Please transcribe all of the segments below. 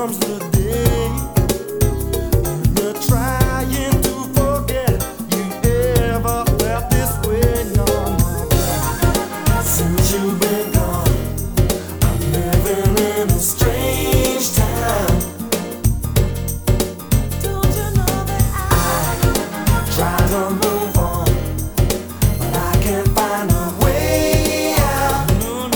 comes the day when you're trying to forget you ever felt this way. No, no. Since you've been gone, I'm living in a strange time. Don't you know that I try to move on, but I can't find a way out.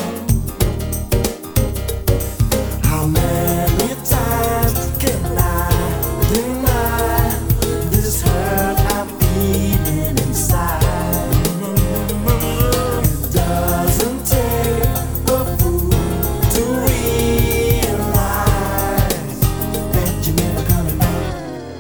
How many times can I deny this hurt I'm feeling inside? It doesn't take a fool to realize that you're never coming back.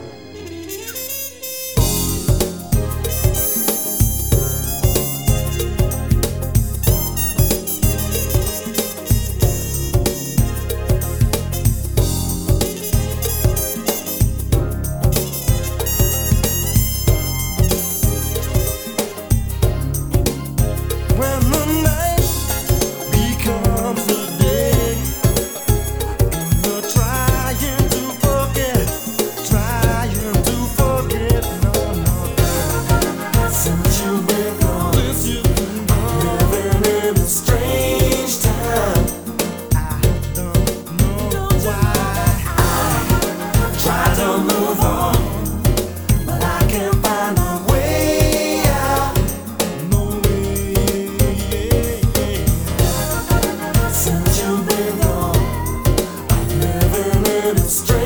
When the night becomes the day, and you're trying to forget, no, no. Since you've been gone, I'm living in a strange time. I don't know why. I try to move on, but I can't find a way out. No way. Since you've been gone, I'm living in a strange